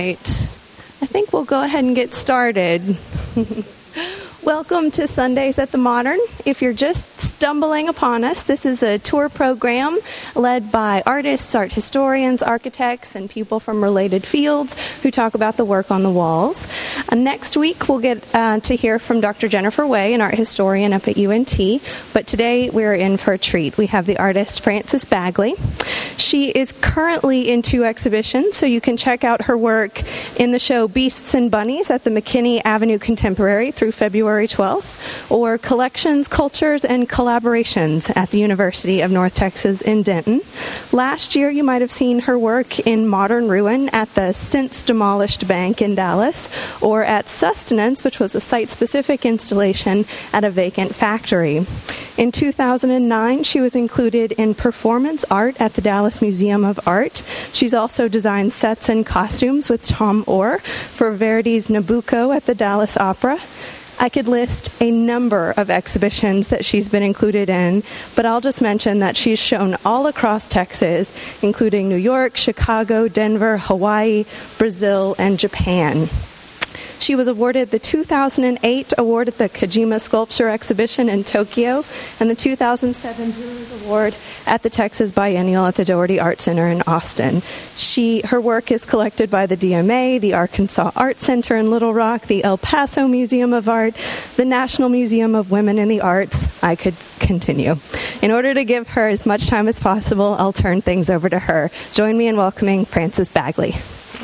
right. I think we'll go ahead and get started. Welcome to Sundays at the Modern. If you're just stumbling upon us, this is a tour program led by artists, art historians, architects, and people from related fields who talk about the work on the walls. Next week, we'll get to hear from Dr. Jennifer Way, an art historian up at UNT, but today we're in for a treat. We have the artist Frances Bagley. She is currently in 2 exhibitions, so you can check out her work in the show Beasts and Bunnies at the McKinney Avenue Contemporary through February 12th, or Collections, Cultures, and Collaborations at the University of North Texas in Denton. Last year, you might have seen her work in Modern Ruin at the since demolished bank in Dallas, or at Sustenance, which was a site-specific installation at a vacant factory. In 2009, she was included in Performance Art at the Dallas Museum of Art. She's also designed sets and costumes with Tom Orr for Verdi's Nabucco at the Dallas Opera. I could list a number of exhibitions that she's been included in, but I'll just mention that she's shown all across Texas, including New York, Chicago, Denver, Hawaii, Brazil, and Japan. She was awarded the 2008 award at the Kojima Sculpture Exhibition in Tokyo and the 2007 Brewers Award at the Texas Biennial at the Doherty Art Center in Austin. Her work is collected by the DMA, the Arkansas Art Center in Little Rock, the El Paso Museum of Art, the National Museum of Women in the Arts. I could continue. In order to give her as much time as possible, I'll turn things over to her. Join me in welcoming Frances Bagley.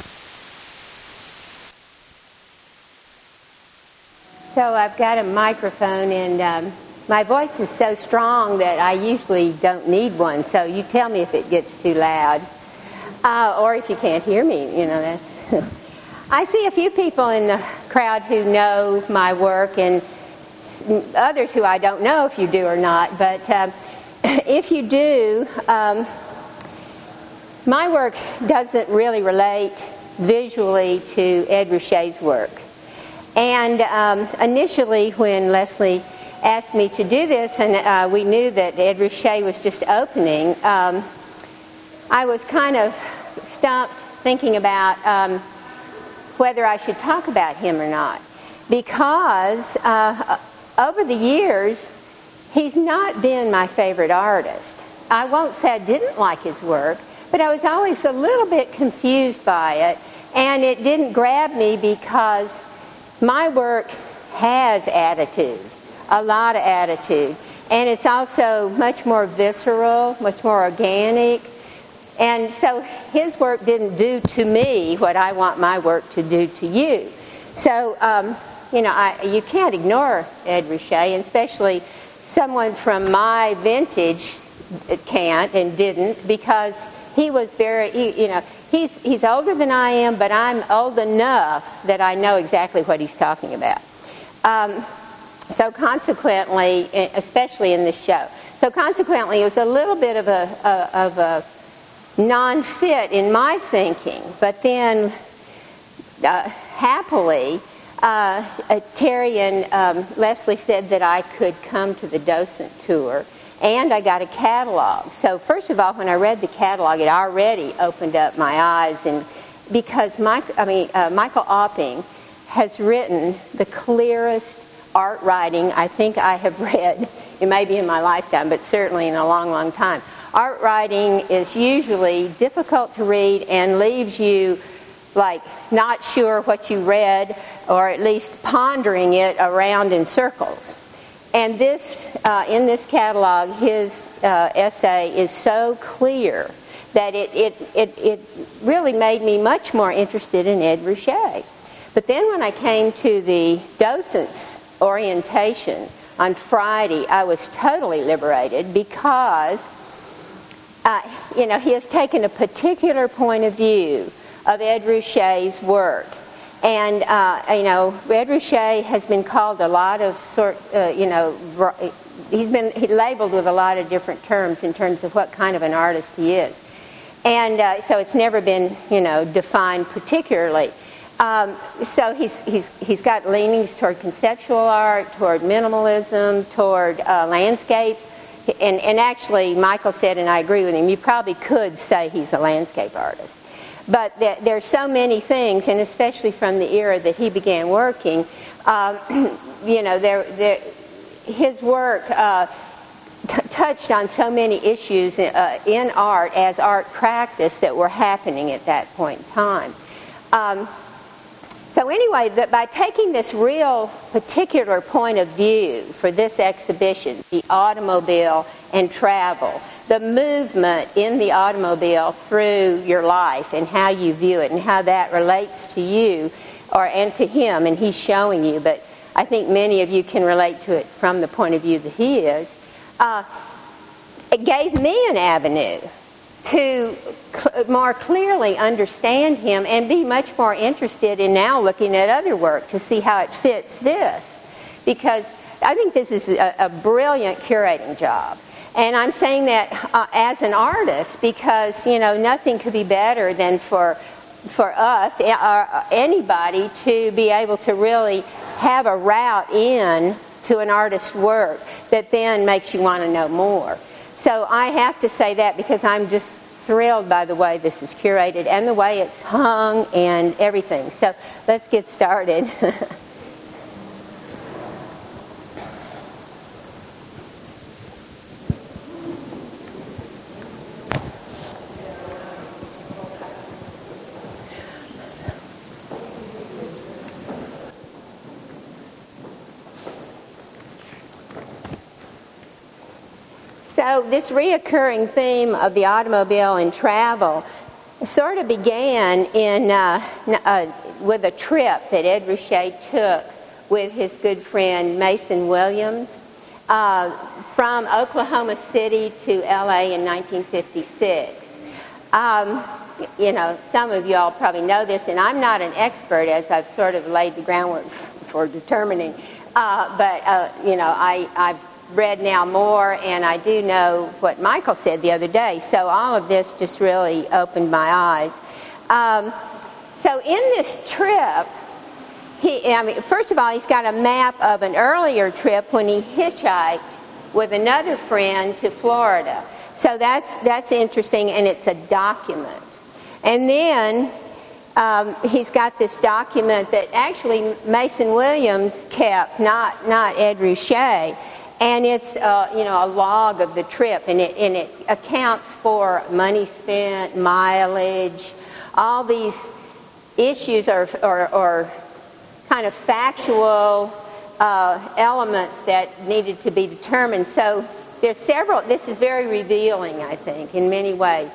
So I've got a microphone, and my voice is so strong that I usually don't need one, so you tell me if it gets too loud, or if you can't hear me, that's... I see a few people in the crowd who know my work, and others who I don't know if you do or not, but if you do, my work doesn't really relate visually to Ed Ruscha's work. And initially, when Leslie asked me to do this, and we knew that Ed Ruscha was just opening, I was kind of stumped thinking about whether I should talk about him or not. Because over the years, he's not been my favorite artist. I won't say I didn't like his work, but I was always a little bit confused by it, and it didn't grab me because my work has attitude, a lot of attitude, and it's also much more visceral, much more organic, and so his work didn't do to me what I want my work to do to you. So, you can't ignore Ed Ruscha, and especially someone from my vintage can't and didn't, because he was He's older than I am, but I'm old enough that I know exactly what he's talking about. So consequently, especially in this show, it was a little bit of a non-fit in my thinking. But then, happily, Terry and Leslie said that I could come to the docent tour. And I got a catalog. So first of all, when I read the catalog, it already opened up my eyes, and because Michael Opping has written the clearest art writing I think I have read. It may be in my lifetime, but certainly in a long, long time. Art writing is usually difficult to read and leaves you like not sure what you read, or at least pondering it around in circles. And this, in this catalog, his essay is so clear that it really made me much more interested in Ed Ruscha. But then when I came to the docent's orientation on Friday, I was totally liberated because, he has taken a particular point of view of Ed Ruscha's work. And, Ed Ruscha has been called a lot of he's been labeled with a lot of different terms in terms of what kind of an artist he is. And so it's never been, defined particularly. So he's got leanings toward conceptual art, toward minimalism, toward landscape. And actually, Michael said, and I agree with him, you probably could say he's a landscape artist. But there's so many things, and especially from the era that he began working, his work touched on so many issues in art as art practice that were happening at that point in time. So anyway, by taking this real particular point of view for this exhibition, the automobile and travel, the movement in the automobile through your life and how you view it and how that relates to you and to him, and he's showing you, but I think many of you can relate to it from the point of view that he is. It gave me an avenue to more clearly understand him and be much more interested in now looking at other work to see how it fits this. Because I think this is a brilliant curating job. And I'm saying that as an artist because, nothing could be better than for us, or anybody, to be able to really have a route in to an artist's work that then makes you want to know more. So I have to say that because I'm just thrilled by the way this is curated and the way it's hung and everything. So let's get started. So this reoccurring theme of the automobile and travel sort of began with a trip that Ed Ruscha took with his good friend Mason Williams from Oklahoma City to L.A. in 1956. Some of you all probably know this, and I'm not an expert as I've sort of laid the groundwork for determining, but I've read now more, and I do know what Michael said the other day. So all of this just really opened my eyes. So in this trip, first of all, he's got a map of an earlier trip when he hitchhiked with another friend to Florida. So that's interesting, and it's a document. And then he's got this document that actually Mason Williams kept, not Ed Ruscha. And it's a log of the trip, and it accounts for money spent, mileage, all these issues or kind of factual elements that needed to be determined. So there's several. This is very revealing, I think, in many ways.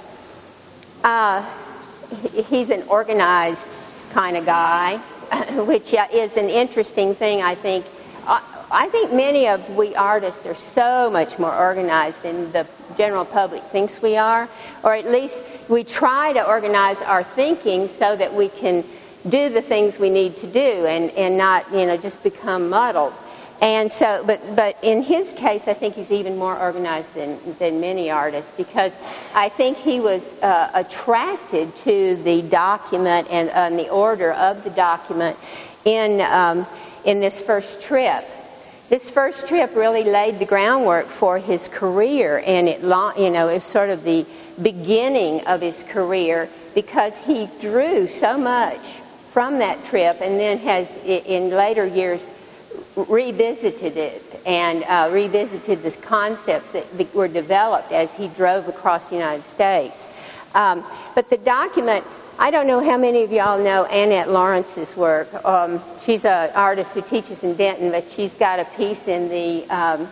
He's an organized kind of guy, which is an interesting thing, I think. I think many of we artists are so much more organized than the general public thinks we are, or at least we try to organize our thinking so that we can do the things we need to do and not, just become muddled. And so, but in his case, I think he's even more organized than many artists, because I think he was attracted to the document and the order of the document in this first trip. This first trip really laid the groundwork for his career, and it's sort of the beginning of his career, because he drew so much from that trip and then has, in later years, revisited it and revisited the concepts that were developed as he drove across the United States. But the document, I don't know how many of y'all know Annette Lawrence's work. She's an artist who teaches in Denton, but she's got a piece in the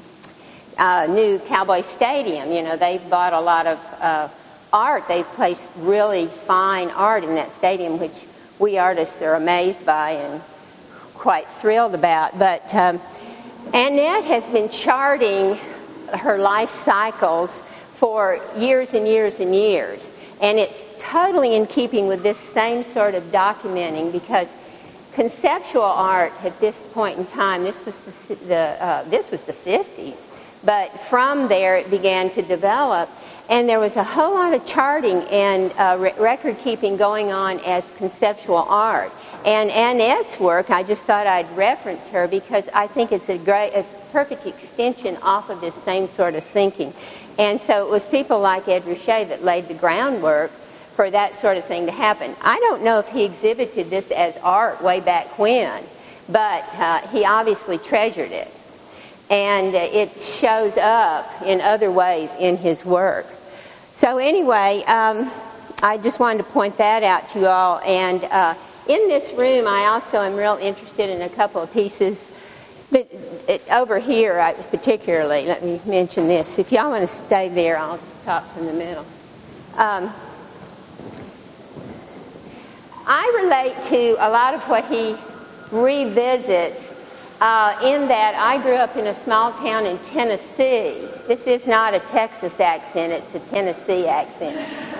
new Cowboy Stadium. They've bought a lot of art. They've placed really fine art in that stadium, which we artists are amazed by and quite thrilled about. But Annette has been charting her life cycles for years and years and years. And it's totally in keeping with this same sort of documenting, because conceptual art at this point in time, this was the 50s, but from there it began to develop, and there was a whole lot of charting and record keeping going on as conceptual art. And Annette's work, I just thought I'd reference her because I think it's a perfect extension off of this same sort of thinking. And so it was people like Ed Ruscha that laid the groundwork for that sort of thing to happen. I don't know if he exhibited this as art way back when, but he obviously treasured it. And it shows up in other ways in his work. So anyway, I just wanted to point that out to you all. And in this room, I also am real interested in a couple of pieces. But over here, particularly, let me mention this. If y'all want to stay there, I'll talk from the middle. I relate to a lot of what he revisits in that I grew up in a small town in Tennessee. This is not a Texas accent, it's a Tennessee accent.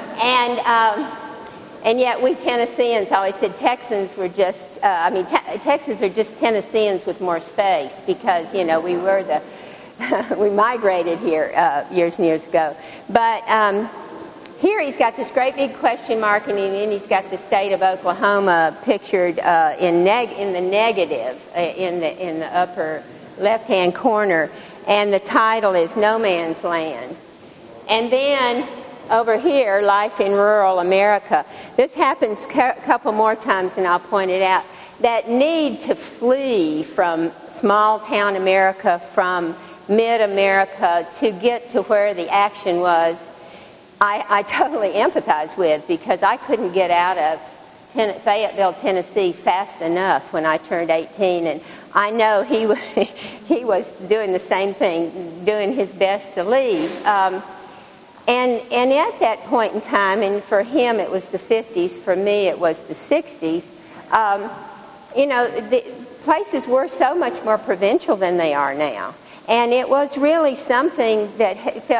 And yet we Tennesseans always said Texans were just, Texans are just Tennesseans with more space because, we were we migrated here years and years ago. But here he's got this great big question mark, and then he's got the state of Oklahoma pictured in the negative in the upper left-hand corner, and the title is No Man's Land. And then over here, Life in Rural America. This happens a couple more times, and I'll point it out. That need to flee from small-town America, from mid-America, to get to where the action was, I totally empathize with, because I couldn't get out of Fayetteville, Tennessee fast enough when I turned 18, and I know he was doing the same thing, doing his best to leave. And at that point in time, and for him it was the 50s, for me it was the 60s, the places were so much more provincial than they are now. And it was really something that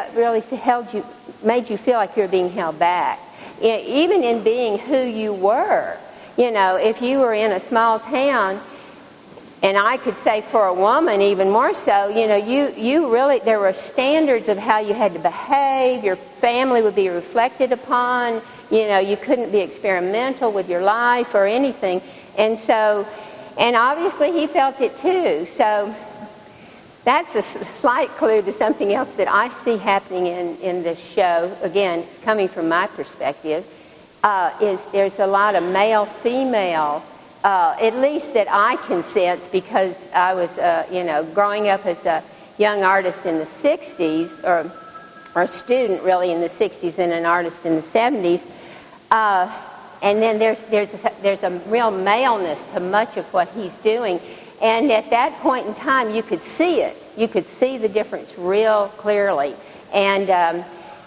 made you feel like you were being held back. Even in being who you were. If you were in a small town, and I could say for a woman even more so, you really, there were standards of how you had to behave. Your family would be reflected upon. You couldn't be experimental with your life or anything. And obviously he felt it too. So that's a slight clue to something else that I see happening in this show. Again, coming from my perspective, is there's a lot of male-female, at least that I can sense, because I was, growing up as a young artist in the 60s, or a student really in the 60s and an artist in the 70s. And then there's a real maleness to much of what he's doing. And at that point in time, you could see it. You could see the difference real clearly. And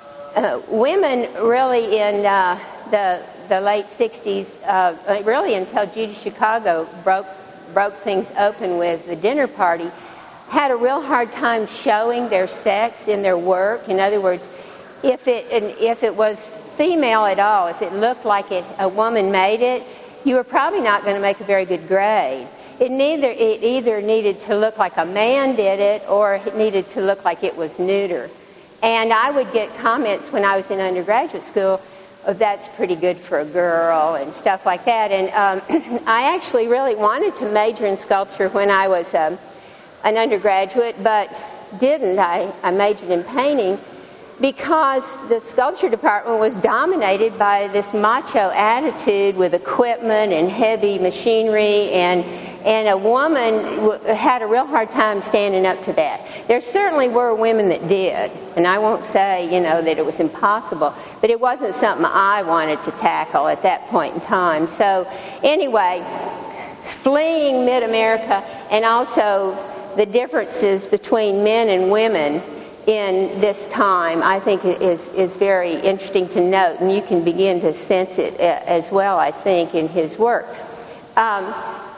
women really in the late 60s, really until Judy Chicago broke things open with the dinner party, had a real hard time showing their sex in their work. In other words, if it was female at all, if it looked like a woman made it, you were probably not going to make a very good grade. It either needed to look like a man did it, or it needed to look like it was neuter. And I would get comments when I was in undergraduate school, oh, that's pretty good for a girl, and stuff like that. And I actually really wanted to major in sculpture when I was an undergraduate, but didn't. I majored in painting, because the sculpture department was dominated by this macho attitude with equipment and heavy machinery, and a woman had a real hard time standing up to that. There certainly were women that did, and I won't say, that it was impossible, but it wasn't something I wanted to tackle at that point in time. So anyway, fleeing mid-America, and also the differences between men and women in this time, I think is very interesting to note, and you can begin to sense it as well, I think, in his work. And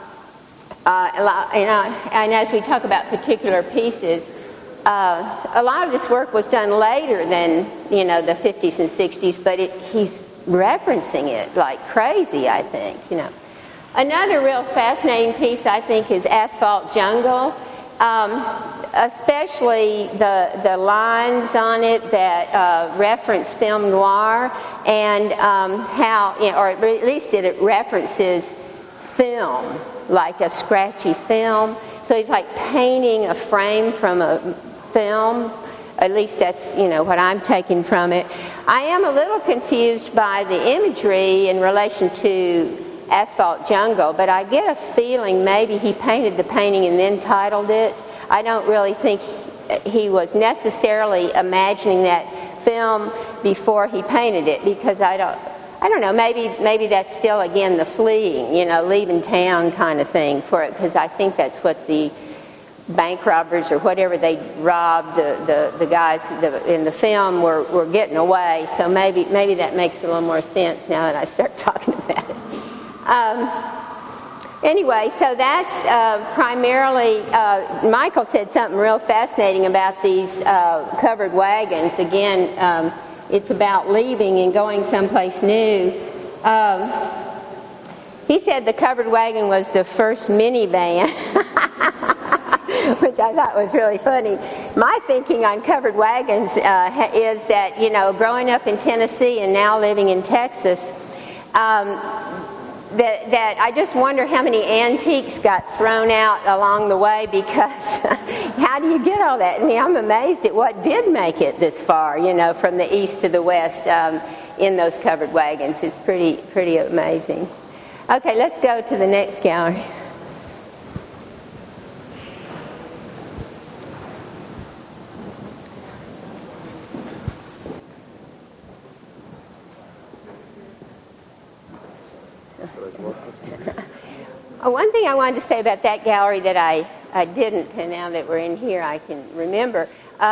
as we talk about particular pieces, a lot of this work was done later than, the 50s and 60s, but he's referencing it like crazy, I think, Another real fascinating piece, I think, is Asphalt Jungle. Especially the lines on it that reference film noir, and how, or at least it references film, like a scratchy film. So he's like painting a frame from a film At least that's, what I'm taking from it. I am a little confused by the imagery in relation to Asphalt Jungle, but I get a feeling maybe he painted the painting and then titled it. I don't really think he was necessarily imagining that film before he painted it, because I don't know, maybe that's still, again, the fleeing, leaving town kind of thing for it, because I think that's what the bank robbers or whatever they robbed, the guys in the film were getting away. So maybe that makes a little more sense now that I start talking about it. Anyway, so that's primarily, Michael said something real fascinating about these covered wagons. Again, it's about leaving and going someplace new. He said the covered wagon was the first minivan, which I thought was really funny. My thinking on covered wagons is that, growing up in Tennessee and now living in Texas, that I just wonder how many antiques got thrown out along the way, because how do you get all that? I mean, I'm amazed at what did make it this far, from the east to the west in those covered wagons. It's pretty amazing. Okay, let's go to the next gallery. One thing I wanted to say about that gallery that I didn't, and now that we're in here I can remember.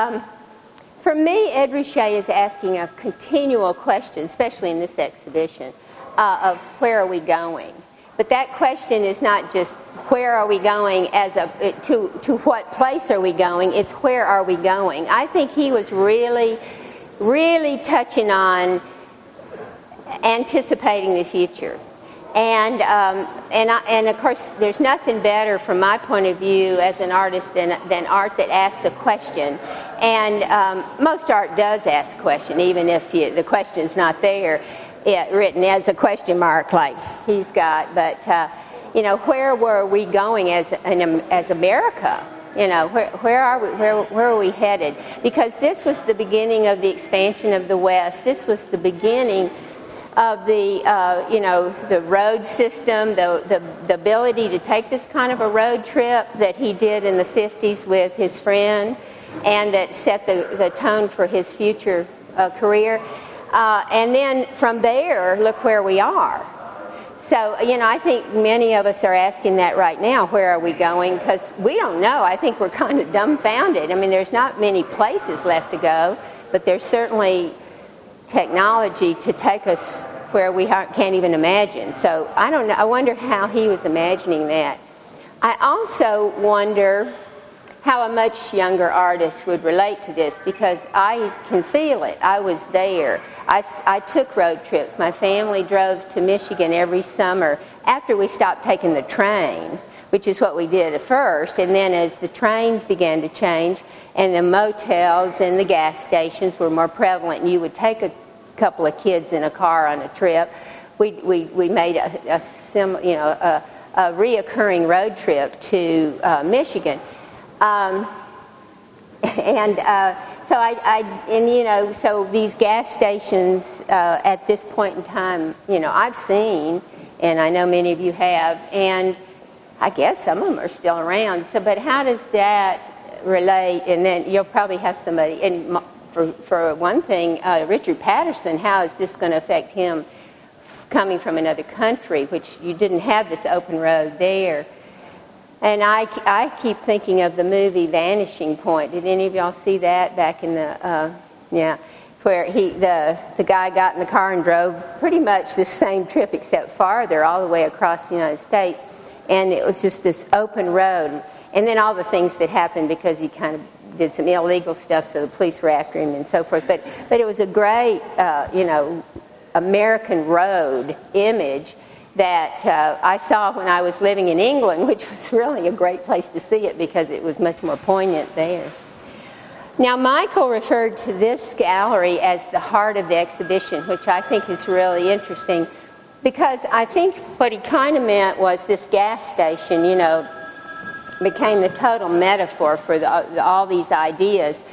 For me, Ed Ruscha is asking a continual question, especially in this exhibition, of where are we going? But that question is not just where are we going to what place are we going, it's where are we going. I think he was really, really touching on anticipating the future. And of course, there's nothing better from my point of view as an artist than art that asks a question. And most art does ask a question, even if the question's not there, written as a question mark like he's got. But, where were we going as America? Where are we headed? Because this was the beginning of the expansion of the West. This was the beginning of the road system, the ability to take this kind of a road trip that he did in the 50s with his friend, and that set the tone for his future career. And then from there, look where we are. So, I think many of us are asking that right now, where are we going? Because we don't know. I think we're kind of dumbfounded. I mean, there's not many places left to go, but there's certainly technology to take us where we can't even imagine. So I don't know. I wonder how he was imagining that. I also wonder how a much younger artist would relate to this, because I can feel it. I was there. I took road trips. My family drove to Michigan every summer after we stopped taking the train, which is what we did at first. And then as the trains began to change and the motels and the gas stations were more prevalent, and you would take a couple of kids in a car on a trip, we made a reoccurring road trip to Michigan, so these gas stations at this point in time, I've seen, and I know many of you have, and I guess some of them are still around. So, but how does that relate? And then you'll probably have somebody, and for one thing, Richard Patterson, how is this going to affect him coming from another country, which you didn't have this open road there? And I keep thinking of the movie Vanishing Point. Did any of y'all see that back in the, where the guy got in the car and drove pretty much the same trip except farther all the way across the United States. And it was just this open road. And then all the things that happened because he kind of did some illegal stuff, so the police were after him and so forth. But it was a great, American road image that I saw when I was living in England, which was really a great place to see it because it was much more poignant there. Now, Michael referred to this gallery as the heart of the exhibition, which I think is really interesting because I think what he kind of meant was this gas station, became the total metaphor for all these ideas.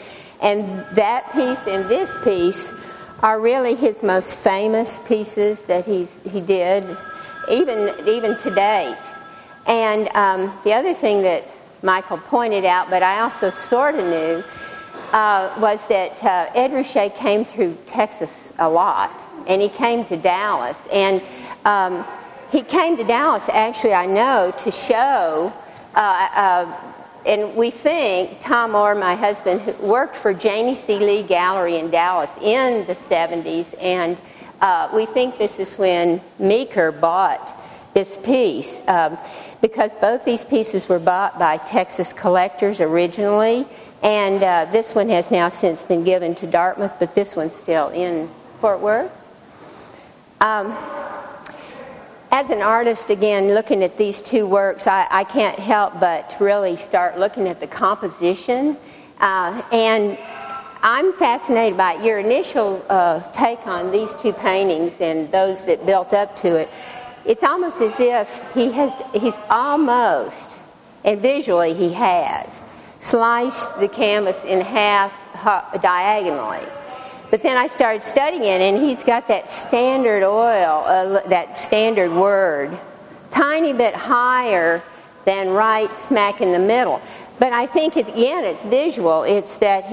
And that piece and this piece are really his most famous pieces that he did, even to date. And the other thing that Michael pointed out, but I also sort of knew, was that Ed Ruscha came through Texas a lot, and he came to Dallas. And he came to Dallas, actually, I know, to show, and we think, Tom Orr, my husband, who worked for Janie C. Lee Gallery in Dallas in the 70s, and we think this is when Meeker bought this piece, because both these pieces were bought by Texas collectors originally, and this one has now since been given to Dartmouth, but this one's still in Fort Worth. As an artist, again, looking at these two works, I can't help but really start looking at the composition. And I'm fascinated by your initial take on these two paintings and those that built up to it. It's almost as if he's almost, and visually he has, sliced the canvas in half diagonally. But then I started studying it, and he's got that standard oil, that standard word, tiny bit higher than right smack in the middle. But I think, again, it's visual. It's that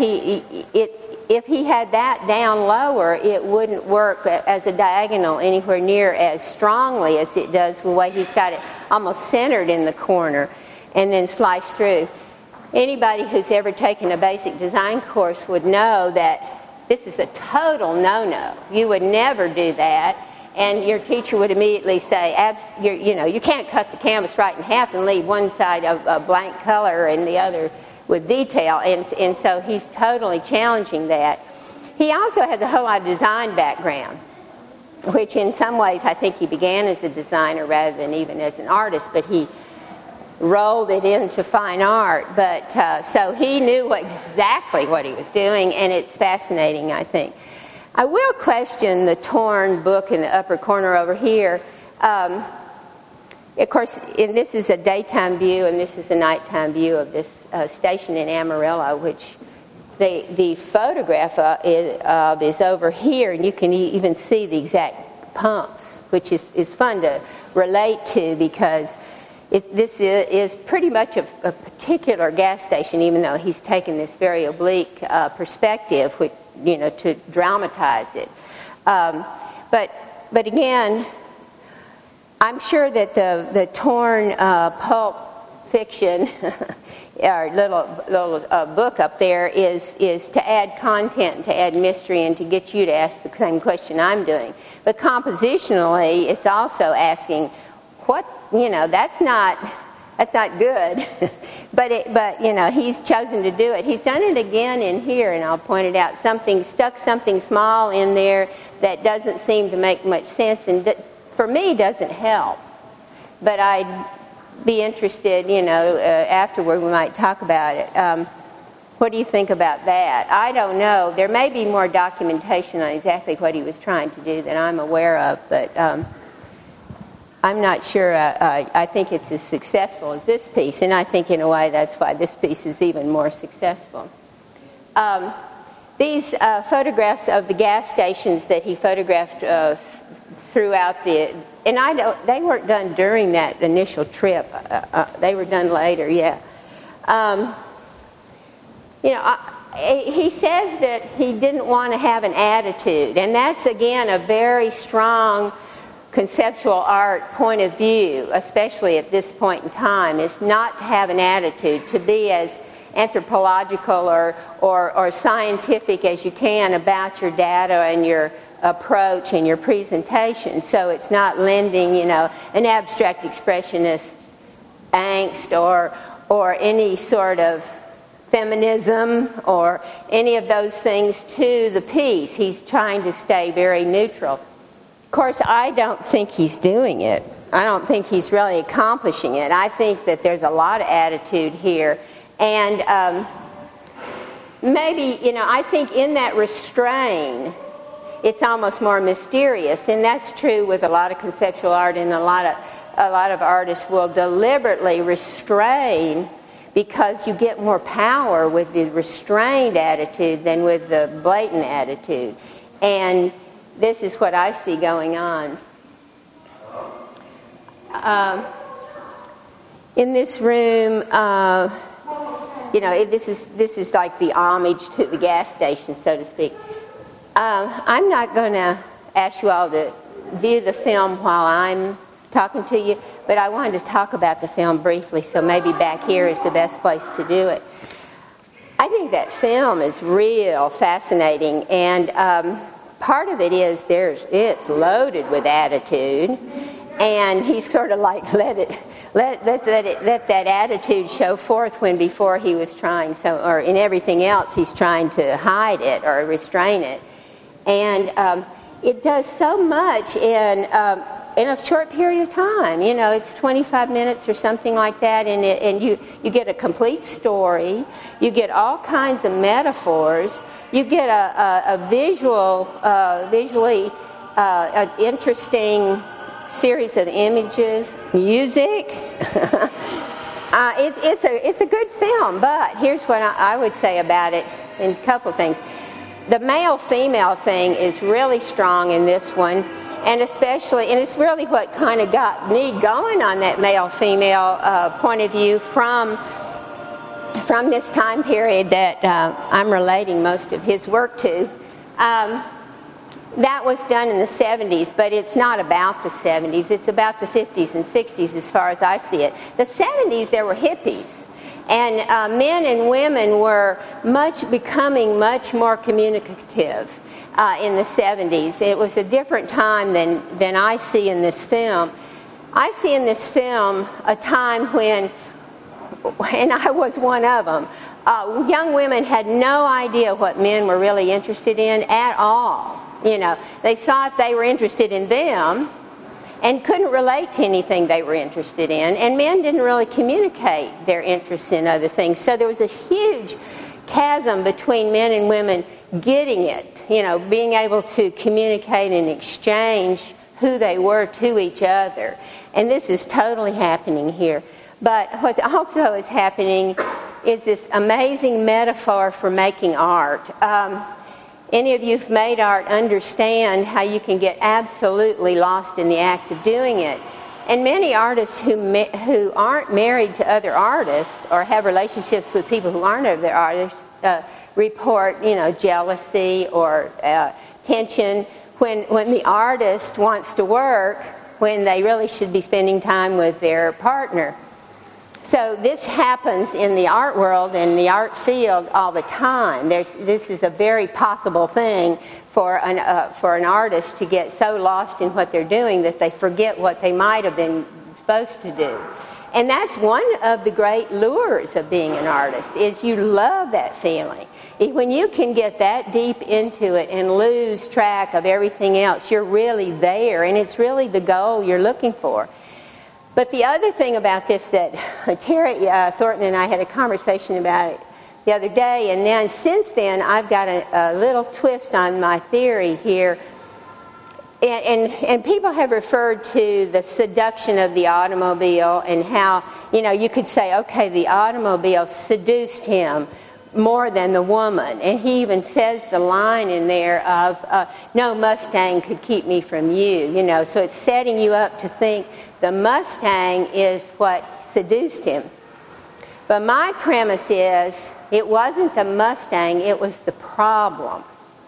if he had that down lower, it wouldn't work as a diagonal anywhere near as strongly as it does the way he's got it almost centered in the corner and then sliced through. Anybody who's ever taken a basic design course would know that this is a total no-no. You would never do that, and your teacher would immediately say, you can't cut the canvas right in half and leave one side of a blank color and the other with detail, and so he's totally challenging that. He also has a whole lot of design background, which in some ways I think he began as a designer rather than even as an artist, but he rolled it into fine art, but so he knew exactly what he was doing, and it's fascinating, I think. I will question the torn book in the upper corner over here. Of course, and this is a daytime view, and this is a nighttime view of this station in Amarillo, which the photograph is over here, and you can even see the exact pumps, which is fun to relate to because this is pretty much a particular gas station, even though he's taken this very oblique perspective, which, to dramatize it. But again, I'm sure that the torn pulp fiction, our little book up there, is to add content, to add mystery, and to get you to ask the same question I'm doing. But compositionally, it's also asking, what, that's not good. but he's chosen to do it. He's done it again in here, and I'll point it out. Stuck something small in there that doesn't seem to make much sense, and for me doesn't help. But I'd be interested, afterward we might talk about it. What do you think about that? I don't know. There may be more documentation on exactly what he was trying to do that I'm aware of, but I'm not sure. I think it's as successful as this piece, and I think in a way that's why this piece is even more successful. These photographs of the gas stations that he photographed throughout and they weren't done during that initial trip. They were done later, yeah. He says that he didn't want to have an attitude, and that's, again, a very strong conceptual art point of view, especially at this point in time, is not to have an attitude, to be as anthropological or scientific as you can about your data and your approach and your presentation, so it's not lending, an abstract expressionist angst or any sort of feminism or any of those things to the piece. He's trying to stay very neutral. Of course, I don't think he's doing it. I don't think he's really accomplishing it. I think that there's a lot of attitude here. And maybe, I think in that restraint, it's almost more mysterious. And that's true with a lot of conceptual art, and a lot of artists will deliberately restrain because you get more power with the restrained attitude than with the blatant attitude. And this is what I see going on. In this room, this is like the homage to the gas station, so to speak. I'm not going to ask you all to view the film while I'm talking to you, but I wanted to talk about the film briefly, so maybe back here is the best place to do it. I think that film is real fascinating, and part of it is it's loaded with attitude, and he's sort of like let that attitude show forth when before he was trying or in everything else he's trying to hide it or restrain it, and it does so much in a short period of time. It's 25 minutes or something like that, and you get a complete story. You get all kinds of metaphors. You get a visually interesting series of images, music. It's a good film, but here's what I would say about it in a couple things. The male-female thing is really strong in this one, and it's really what kind of got me going on that male-female point of view from this time period that I'm relating most of his work to. That was done in the 70s, but it's not about the 70s. It's about the 50s and 60s as far as I see it. The 70s, there were hippies. And men and women were becoming much more communicative in the 70s. It was a different time than I see in this film. I see in this film a time when, and I was one of them, young women had no idea what men were really interested in at all. They thought they were interested in them and couldn't relate to anything they were interested in. And men didn't really communicate their interests in other things. So there was a huge chasm between men and women getting it, being able to communicate and exchange who they were to each other. And this is totally happening here. But what also is happening is this amazing metaphor for making art. Any of you who've made art understand how you can get absolutely lost in the act of doing it. And many artists who aren't married to other artists or have relationships with people who aren't other artists report, jealousy or tension when the artist wants to work when they really should be spending time with their partner. So this happens in the art world and the art field all the time. This is a very possible thing for an artist to get so lost in what they're doing that they forget what they might have been supposed to do. And that's one of the great lures of being an artist, is you love that feeling. When you can get that deep into it and lose track of everything else, you're really there, and it's really the goal you're looking for. But the other thing about this that Terry Thornton and I had a conversation about it the other day, and then since then I've got a little twist on my theory here. And people have referred to the seduction of the automobile and how, you could say, okay, the automobile seduced him more than the woman. And he even says the line in there of, no Mustang could keep me from you. So it's setting you up to think the Mustang is what seduced him. But my premise is it wasn't the Mustang, it was the problem.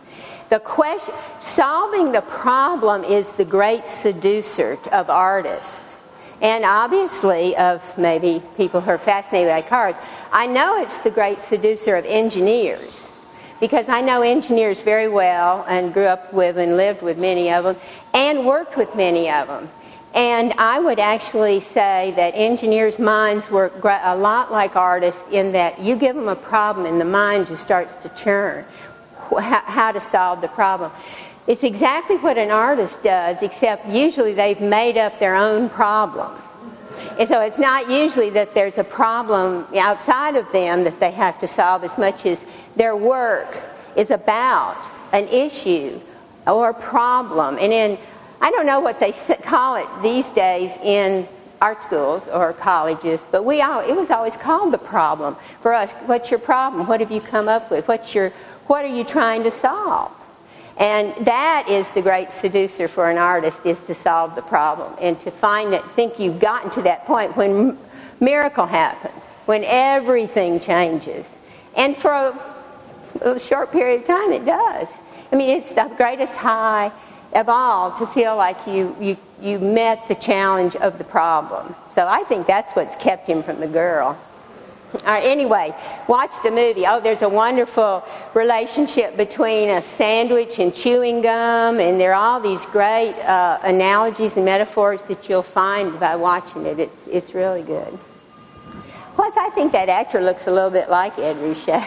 Solving the problem is the great seducer of artists. And obviously of maybe people who are fascinated by cars. I know it's the great seducer of engineers, because I know engineers very well and grew up with and lived with many of them and worked with many of them. And I would actually say that engineers' minds work a lot like artists in that you give them a problem and the mind just starts to churn how to solve the problem. It's exactly what an artist does, except usually they've made up their own problem. And so it's not usually that there's a problem outside of them that they have to solve as much as their work is about an issue or a problem. And I don't know what they call it these days in art schools or colleges, but it was always called the problem. For us, what's your problem? What have you come up with? What are you trying to solve? And that is the great seducer for an artist, is to solve the problem and to think you've gotten to that point when miracle happens, when everything changes. And for a short period of time it does. I mean, it's the greatest high of all to feel like you met the challenge of the problem. So I think that's what's kept him from the girl. All right, anyway, watch the movie. Oh, there's a wonderful relationship between a sandwich and chewing gum, and there are all these great analogies and metaphors that you'll find by watching it. It's really good. Plus, I think that actor looks a little bit like Ed Ruscha.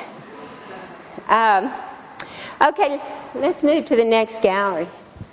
Okay, let's move to the next gallery.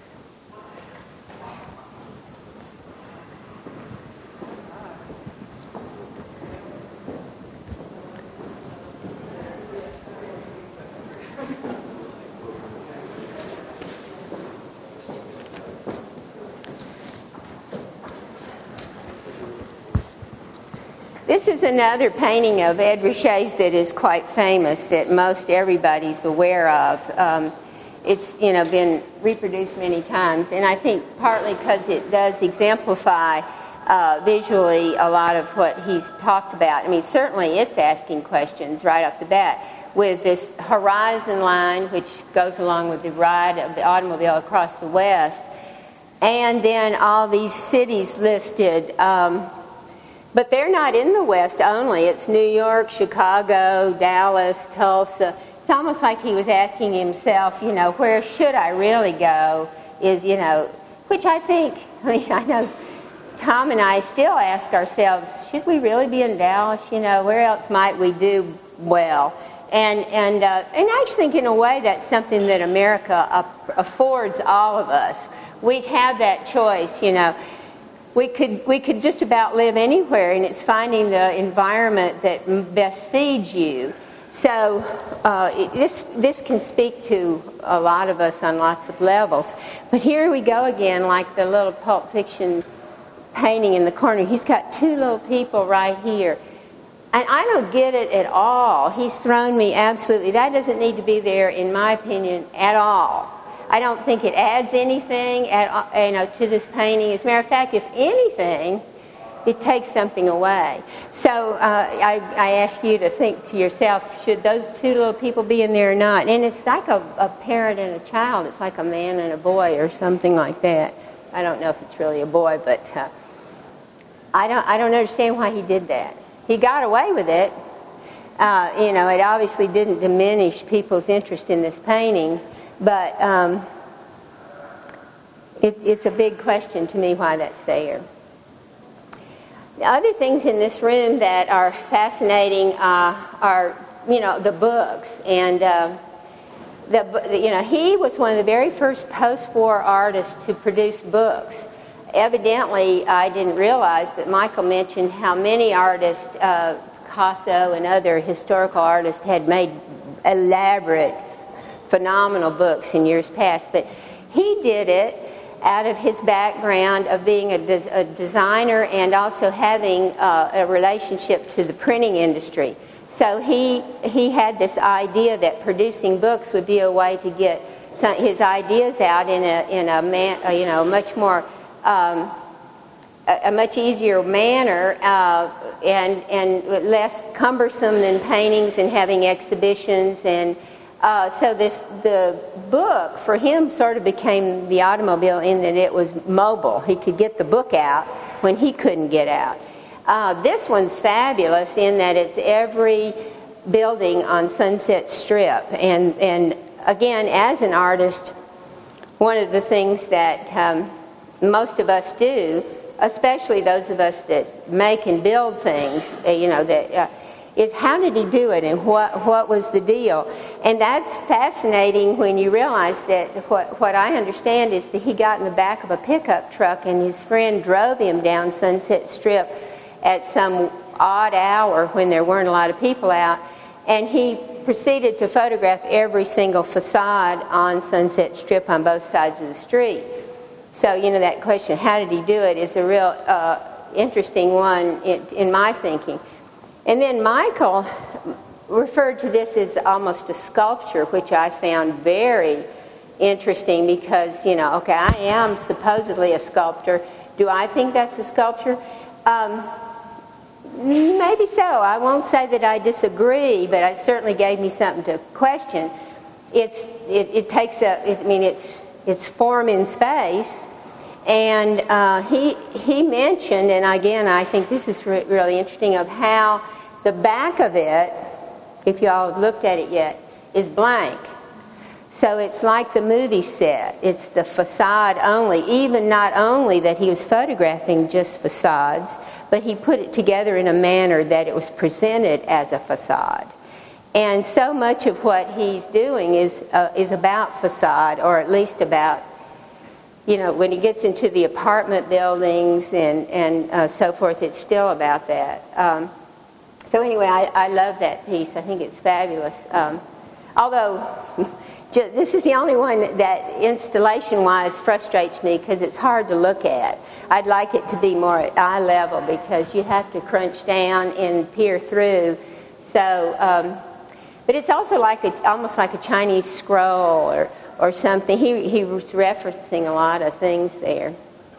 This is another painting of Ed Ruscha's that is quite famous, that most everybody's aware of. It's been reproduced many times, and I think partly because it does exemplify visually a lot of what he's talked about. I mean, certainly it's asking questions right off the bat with this horizon line, which goes along with the ride of the automobile across the West, and then all these cities listed. But they're not in the West only. It's New York, Chicago, Dallas, Tulsa. It's almost like he was asking himself, where should I really go? Which I know Tom and I still ask ourselves, should we really be in Dallas? Where else might we do well? And I just think in a way that's something that America affords all of us. We have that choice, We could just about live anywhere, and it's finding the environment that best feeds you. So this can speak to a lot of us on lots of levels. But here we go again, like the little Pulp Fiction painting in the corner. He's got two little people right here. And I don't get it at all. He's thrown me absolutely. That doesn't need to be there, in my opinion, at all. I don't think it adds anything to this painting. As a matter of fact, if anything, it takes something away. So I ask you to think to yourself, should those two little people be in there or not? And it's like a parent and a child. It's like a man and a boy or something like that. I don't know if it's really a boy, but I don't understand why he did that. He got away with it. It obviously didn't diminish people's interest in this painting. But it's a big question to me why that's there. The other things in this room that are fascinating are the books. And he was one of the very first post-war artists to produce books. Evidently, I didn't realize, but Michael mentioned how many artists, Picasso and other historical artists, had made elaborate, phenomenal books in years past, but he did it out of his background of being a designer and also having a relationship to the printing industry. So he had this idea that producing books would be a way to get his ideas out in a much more a much easier manner and less cumbersome than paintings and having exhibitions. And so the book for him sort of became the automobile in that it was mobile. He could get the book out when he couldn't get out. This one's fabulous in that it's every building on Sunset Strip. And again, as an artist, one of the things that most of us do, especially those of us that make and build things, is how did he do it and what was the deal? And that's fascinating when you realize that what I understand is that he got in the back of a pickup truck and his friend drove him down Sunset Strip at some odd hour when there weren't a lot of people out, and he proceeded to photograph every single facade on Sunset Strip on both sides of the street. So, that question, how did he do it, is a real interesting one in my thinking. And then Michael referred to this as almost a sculpture, which I found very interesting because, okay, I am supposedly a sculptor. Do I think that's a sculpture? Maybe so. I won't say that I disagree, but it certainly gave me something to question. It takes it's form in space, and he mentioned, and again, I think this is really interesting, of how the back of it, if y'all have looked at it yet, is blank. So it's like the movie set. It's the facade only, even not only that he was photographing just facades, but he put it together in a manner that it was presented as a facade. And so much of what he's doing is about facade, or at least about, when he gets into the apartment buildings and so forth, it's still about that. So anyway, I love that piece. I think it's fabulous. Although this is the only one that installation-wise frustrates me because it's hard to look at. I'd like it to be more at eye level because you have to crunch down and peer through. So, but it's also almost like a Chinese scroll or something. He was referencing a lot of things there.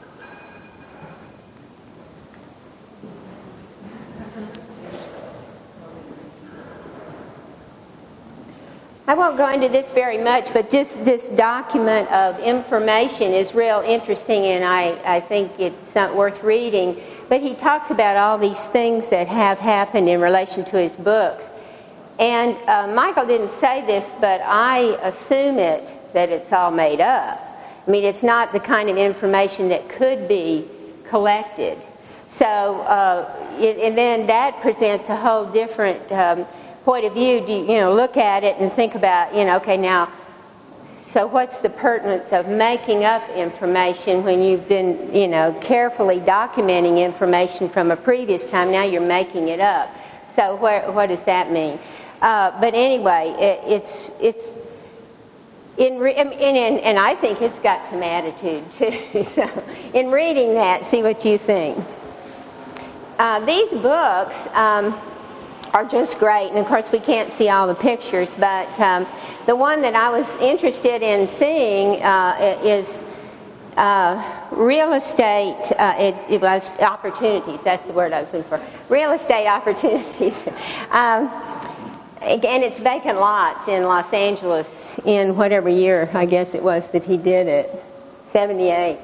I won't go into this very much, but just this document of information is real interesting, and I think it's not worth reading. But he talks about all these things that have happened in relation to his books. And Michael didn't say this, but I assume that it's all made up. I mean, it's not the kind of information that could be collected. So, and then that presents a whole different point of view. Look at it and think about, okay, now, so what's the pertinence of making up information when you've been, carefully documenting information from a previous time? Now you're making it up. So what does that mean? But anyway, and I think it's got some attitude too. So in reading that, see what you think. These books are just great, and of course we can't see all the pictures, but the one that I was interested in seeing is real estate. It was opportunities. That's the word I was looking for. Real estate opportunities. Again, it's vacant lots in Los Angeles in whatever year I guess it was that he did it, 78.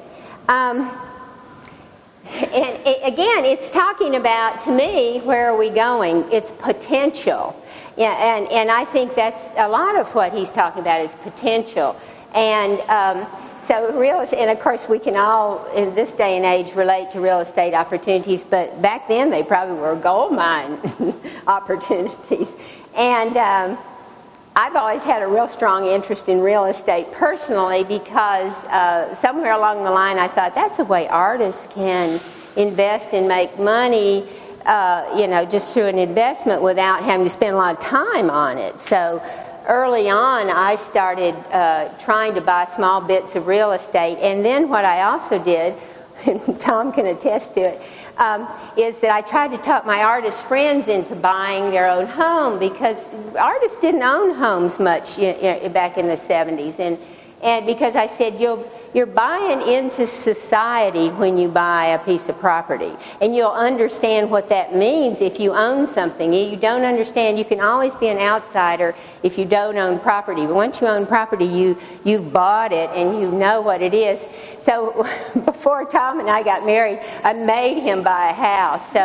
And again, it's talking about, to me, where are we going? It's potential. Yeah, and I think that's a lot of what he's talking about is potential. And and of course we can all, in this day and age, relate to real estate opportunities, but back then they probably were gold mine opportunities. And I've always had a real strong interest in real estate personally because somewhere along the line I thought that's the way artists can invest and make money, just through an investment without having to spend a lot of time on it. So early on I started trying to buy small bits of real estate, and then what I also did, and Tom can attest to it, is that I tried to talk my artist friends into buying their own home, because artists didn't own homes much back in the 70s. And because I said, you're buying into society when you buy a piece of property. And you'll understand what that means if you own something. You don't understand. You can always be an outsider if you don't own property. But once you own property, you've bought it and you know what it is. So before Tom and I got married, I made him buy a house. So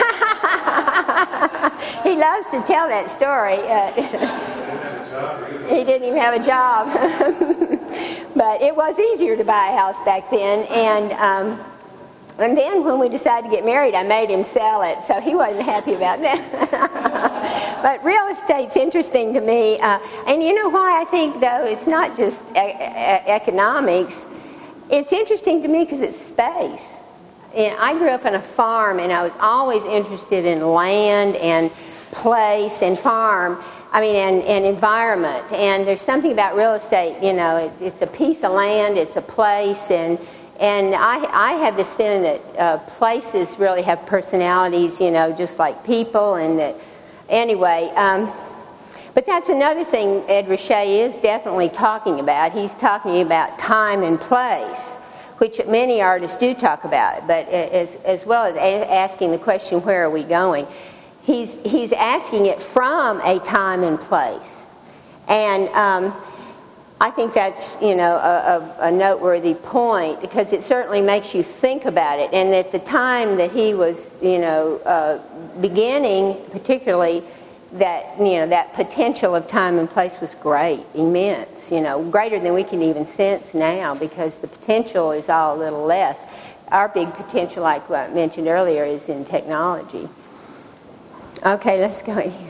he loves to tell that story. He didn't even have a job. But it was easier to buy a house back then. And then when we decided to get married, I made him sell it. So he wasn't happy about that. But real estate's interesting to me. And you know why I think, though, it's not just economics. It's interesting to me because it's space. And I grew up on a farm, and I was always interested in land and place and farm. And environment. And there's something about real estate, it's a piece of land, it's a place, and And I have this feeling that places really have personalities, just like people. And that, anyway, but that's another thing Ed Ruscha is definitely talking about. He's talking about time and place, which many artists do talk about, but as well as asking the question, where are we going? He's asking it from a time and place. And I think that's, a noteworthy point, because it certainly makes you think about it. And at the time that he was, beginning, particularly, that potential of time and place was great, immense, greater than we can even sense now, because the potential is all a little less. Our big potential, like I mentioned earlier, is in technology. Okay, let's go in here.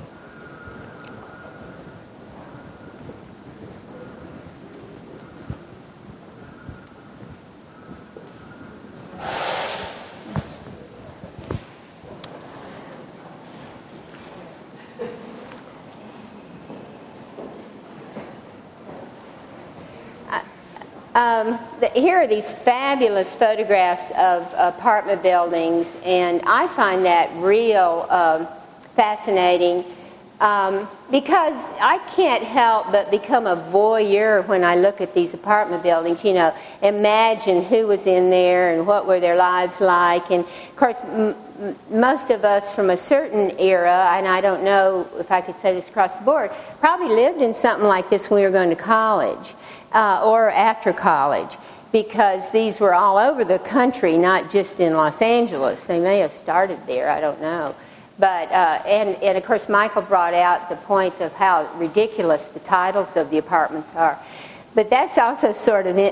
Here are these fabulous photographs of apartment buildings, and I find that real fascinating because I can't help but become a voyeur when I look at these apartment buildings. Imagine who was in there and what were their lives like. And of course, most of us from a certain era, and I don't know if I could say this across the board, probably lived in something like this when we were going to college or after college, because these were all over the country, not just in Los Angeles. They may have started there, I don't know. But and of course, Michael brought out the point of how ridiculous the titles of the apartments are. But that's also sort of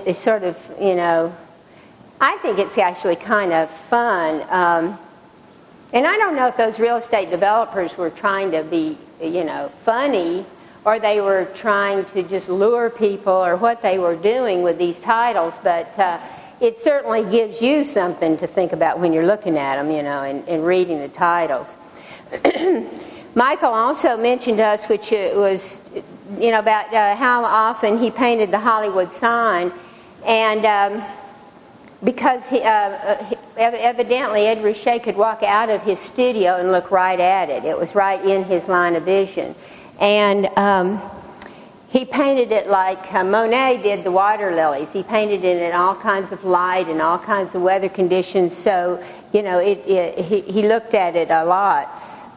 I think it's actually kind of fun. And I don't know if those real estate developers were trying to be, funny, or they were trying to just lure people, or what they were doing with these titles. But it certainly gives you something to think about when you're looking at them, and reading the titles. Michael also mentioned to us, which was, about how often he painted the Hollywood sign, and because evidently Ed Ruscha could walk out of his studio and look right at it. It was right in his line of vision. And he painted it like Monet did the water lilies. He painted it in all kinds of light and all kinds of weather conditions. So, he looked at it a lot.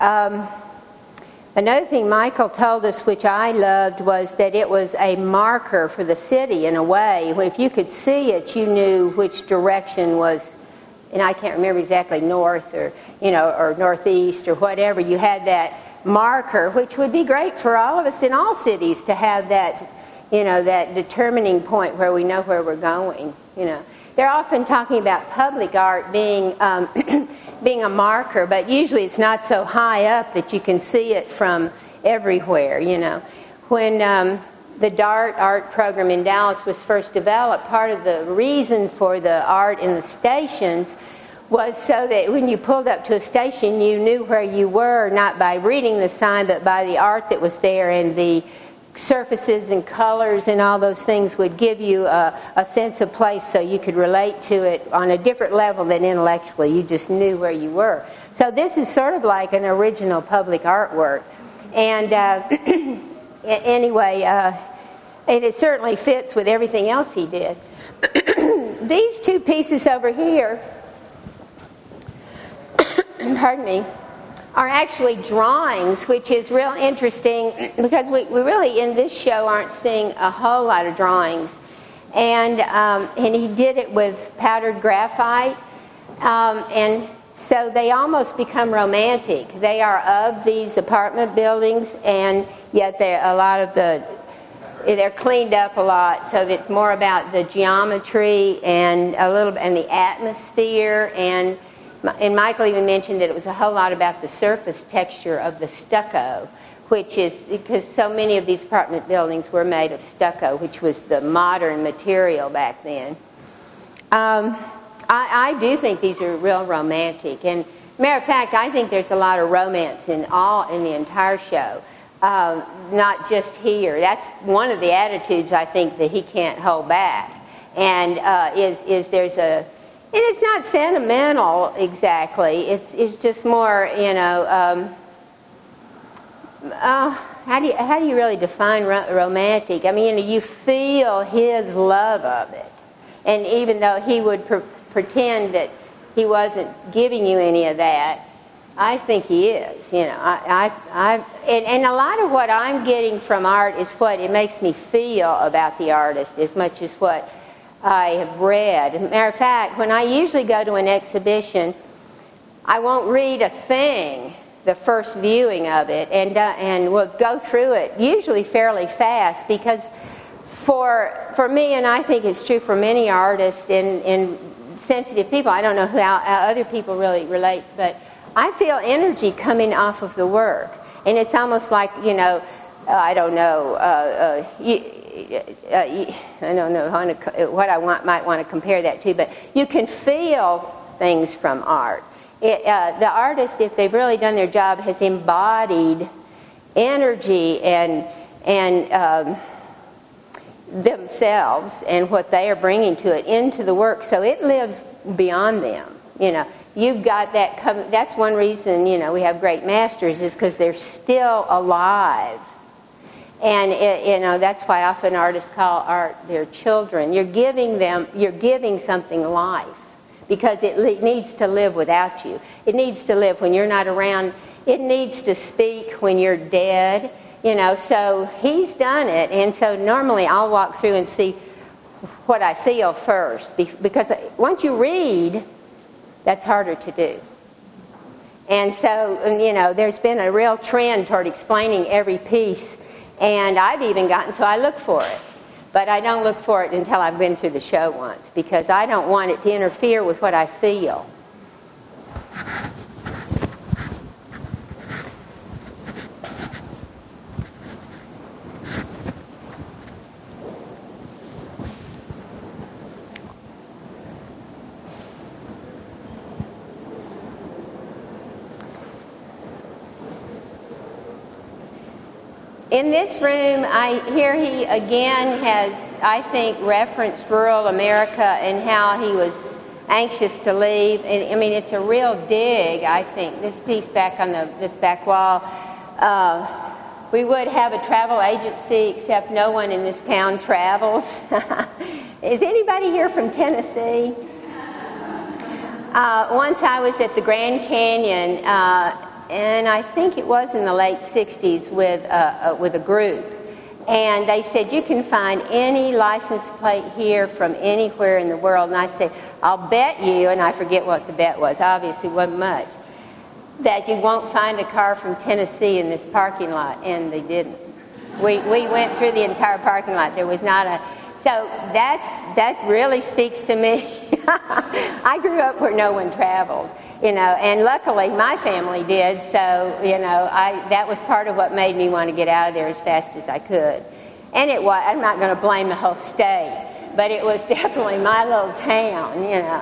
Another thing Michael told us, which I loved, was that it was a marker for the city in a way. If you could see it, you knew which direction was, and I can't remember exactly, north or northeast or whatever. You had that marker, which would be great for all of us in all cities to have that, that determining point where we know where we're going. They're often talking about public art being being a marker, but usually it's not so high up that you can see it from everywhere. When the DART art program in Dallas was first developed, part of the reason for the art in the stations was so that when you pulled up to a station, you knew where you were, not by reading the sign, but by the art that was there, and the surfaces and colors and all those things would give you a sense of place, so you could relate to it on a different level than intellectually. You just knew where you were. So this is sort of like an original public artwork. And anyway, and it certainly fits with everything else he did. These two pieces over here, pardon me, are actually drawings, which is real interesting because we really in this show aren't seeing a whole lot of drawings. And he did it with powdered graphite, and so they almost become romantic. They are of these apartment buildings, and yet they're cleaned up a lot, so that it's more about the geometry and the atmosphere. And Michael even mentioned that it was a whole lot about the surface texture of the stucco, which is because so many of these apartment buildings were made of stucco, which was the modern material back then. I do think these are real romantic, and matter of fact, I think there's a lot of romance in the entire show, not just here. That's one of the attitudes I think that he can't hold back. and is there's a, and it's not sentimental exactly. It's just more, how do you really define romantic? I mean, you feel his love of it, and even though he would pretend that he wasn't giving you any of that, I think he is. And a lot of what I'm getting from art is what it makes me feel about the artist as much as what I have read. As a matter of fact, when I usually go to an exhibition, I won't read a thing the first viewing of it, and we'll go through it usually fairly fast, because for me, and I think it's true for many artists and sensitive people, I don't know how other people really relate, but I feel energy coming off of the work, and it's almost like, I don't know, I don't know what I might want to compare that to, but you can feel things from art. The artist, if they've really done their job, has embodied energy and themselves and what they are bringing to it into the work, so it lives beyond them. You've got that. That's one reason we have great masters, is because they're still alive, and that's why often artists call art their children. You're giving something life, because it needs to live without you. It needs to live when you're not around. It needs to speak when you're dead. So he's done it, and so normally I'll walk through and see what I feel first, because once you read, that's harder to do. And so, there's been a real trend toward explaining every piece, and I've even gotten, so I look for it. But I don't look for it until I've been through the show once, because I don't want it to interfere with what I feel. In this room, he again has, I think, referenced rural America and how he was anxious to leave. And, I mean, it's a real dig, I think. This piece back on this back wall, we would have a travel agency, except no one in this town travels. Is anybody here from Tennessee? Once I was at the Grand Canyon, and I think it was in the late 60s with a group. And they said, you can find any license plate here from anywhere in the world. And I said, I'll bet you, and I forget what the bet was, obviously wasn't much, that you won't find a car from Tennessee in this parking lot. And they didn't. We went through the entire parking lot. There was not a... So that really speaks to me. I grew up where no one traveled. And luckily my family did, so, that was part of what made me want to get out of there as fast as I could. And it was, I'm not going to blame the whole state, but it was definitely my little town,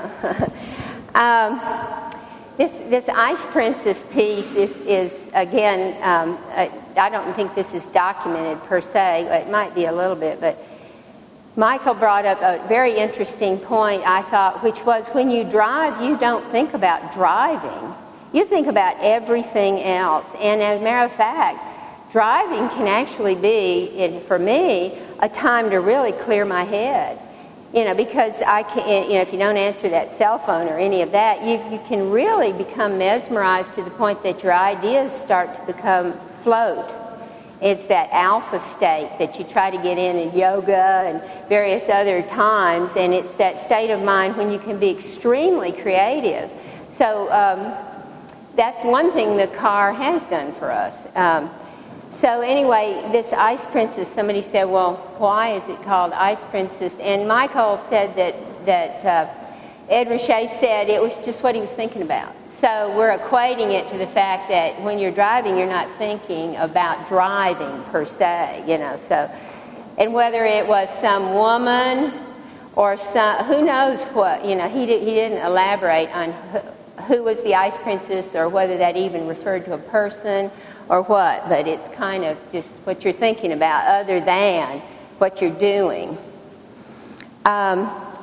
This Ice Princess piece is again, I don't think this is documented per se, it might be a little bit, but Michael brought up a very interesting point, I thought, which was when you drive, you don't think about driving. You think about everything else. And as a matter of fact, driving can actually be, for me, a time to really clear my head. Because I can, if you don't answer that cell phone or any of that, you can really become mesmerized to the point that your ideas start to float. It's that alpha state that you try to get in yoga and various other times, and it's that state of mind when you can be extremely creative. So that's one thing the car has done for us. So anyway, this Ice Princess, somebody said, well, why is it called Ice Princess? And Michael said that Ed Ruscha said it was just what he was thinking about. So we're equating it to the fact that when you're driving, you're not thinking about driving per se, So, and whether it was some woman or who knows what, he didn't elaborate on who was the Ice Princess or whether that even referred to a person or what. But it's kind of just what you're thinking about, other than what you're doing.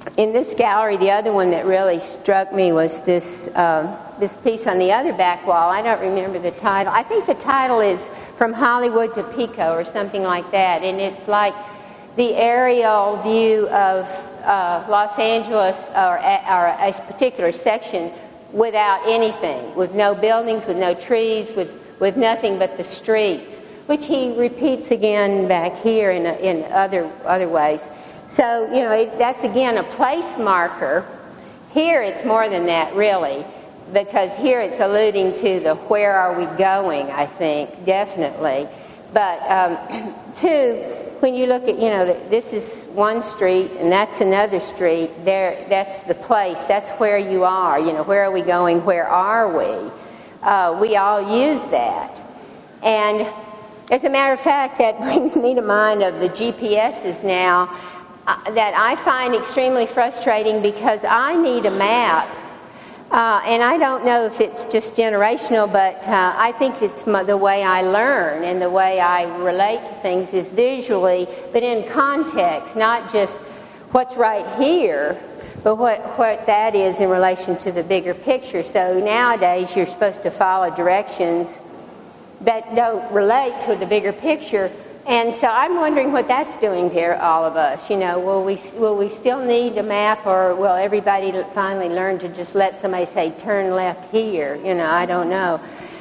in this gallery, the other one that really struck me was this piece on the other back wall. I don't remember the title. I think the title is From Hollywood to Pico or something like that, and it's like the aerial view of Los Angeles or a particular section without anything, with no buildings, with no trees, with nothing but the streets, which he repeats again back here in other ways. So, that's again a place marker. Here it's more than that, really, because here it's alluding to the where are we going, I think, definitely. But, two, when you look at, this is one street and that's another street, that's the place, that's where you are, where are we going, where are we? We all use that. And as a matter of fact, that brings me to mind of the GPSs now that I find extremely frustrating because I need a map. And I don't know if it's just generational, but I think it's the way I learn and the way I relate to things is visually, but in context, not just what's right here, but what that is in relation to the bigger picture. So nowadays you're supposed to follow directions that don't relate to the bigger picture. And so I'm wondering what that's doing to all of us. Will we still need a map, or will everybody finally learn to just let somebody say, turn left here? I don't know.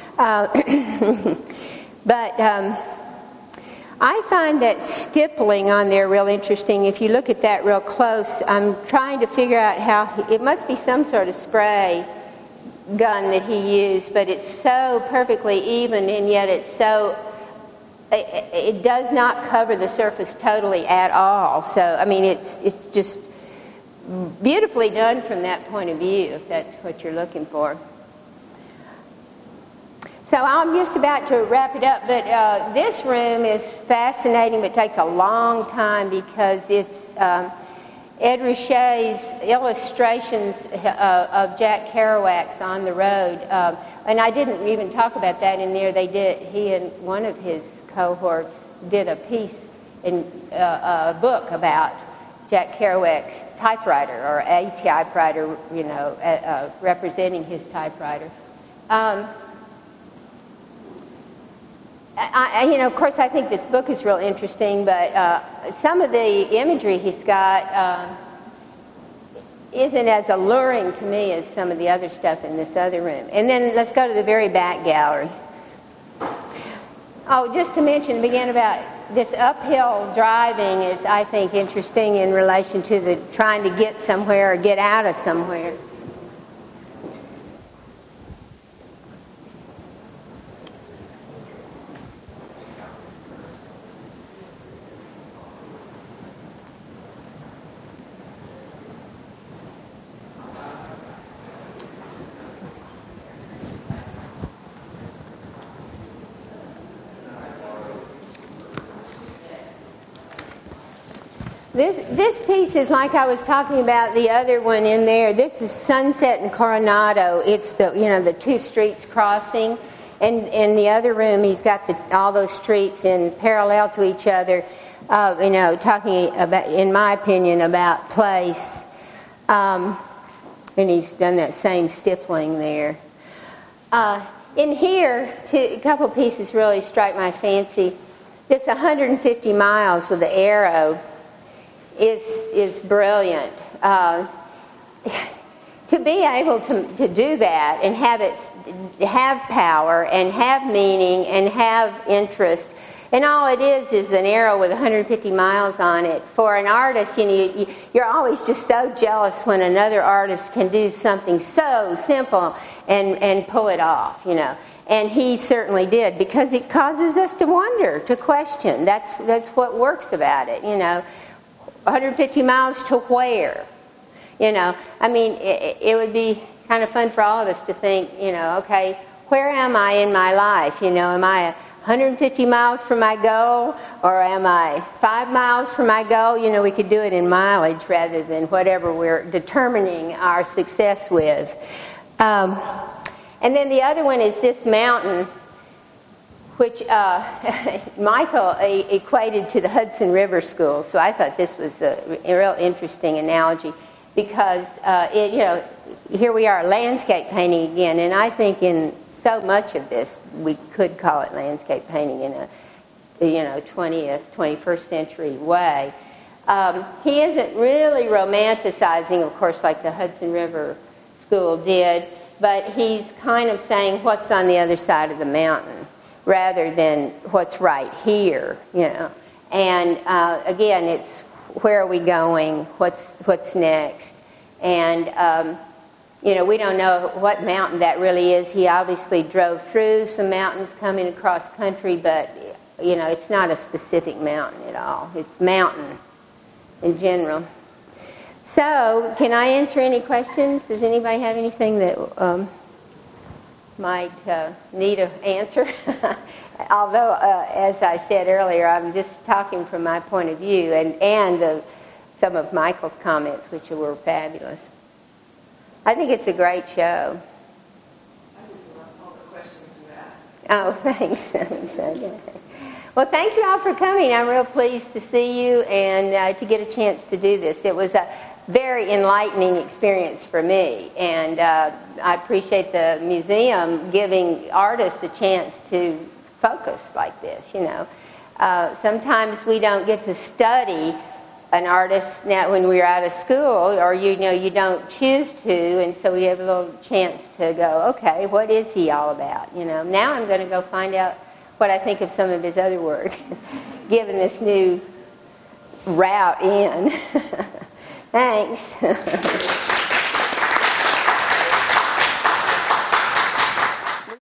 But I find that stippling on there real interesting. If you look at that real close, I'm trying to figure out how, it must be some sort of spray gun that he used, but it's so perfectly even, and yet it does not cover the surface totally at all. So, it's just beautifully done from that point of view, if that's what you're looking for. So I'm just about to wrap it up, but this room is fascinating, but takes a long time because it's Ed Ruscha's illustrations of Jack Kerouac's On the Road. And I didn't even talk about that in there. He and one of his cohorts did a piece in a book about Jack Kerouac's typewriter, or a typewriter, representing his typewriter. Of course, I think this book is real interesting, but some of the imagery he's got isn't as alluring to me as some of the other stuff in this other room. And then let's go to the very back gallery. Oh, just to mention again about this uphill driving is, I think, interesting in relation to the trying to get somewhere or get out of somewhere. This piece is like I was talking about the other one in there. This is Sunset in Coronado. It's the two streets crossing, and in the other room he's got all those streets in parallel to each other. Talking about, in my opinion, about place, and he's done that same stippling there. In here, a couple pieces really strike my fancy. This 150 miles with the arrow is brilliant. To be able to do that and have power and have meaning and have interest, and all it is an arrow with 150 miles on it. For an artist, you're always just so jealous when another artist can do something so simple and pull it off, And he certainly did, because it causes us to wonder, to question. That's what works about it, 150 miles to where? It would be kind of fun for all of us to think, okay, where am I in my life? Am I 150 miles from my goal, or am I 5 miles from my goal? We could do it in mileage rather than whatever we're determining our success with. And then the other one is this mountain, which Michael equated to the Hudson River School. So I thought this was a real interesting analogy. because here we are, landscape painting again, and I think in so much of this we could call it landscape painting in a 20th, 21st century way. He isn't really romanticizing, of course, like the Hudson River School did, but he's kind of saying what's on the other side of the mountain rather than what's right here, And again, it's where are we going, what's next, and we don't know what mountain that really is. He obviously drove through some mountains coming across country, but it's not a specific mountain at all. It's mountain in general. So, can I answer any questions? Does anybody have anything that might need an answer? Although, as I said earlier, I'm just talking from my point of view and some of Michael's comments, which were fabulous. I think it's a great show. I just love all the questions you asked. Oh, thanks. Okay. Well, thank you all for coming. I'm real pleased to see you and to get a chance to do this. It was a very enlightening experience for me, and I appreciate the museum giving artists a chance to focus like this, Sometimes we don't get to study an artist now when we're out of school, or you don't choose to, and so we have a little chance to go, okay, what is he all about? Now I'm going to go find out what I think of some of his other work, given this new route in. Thanks.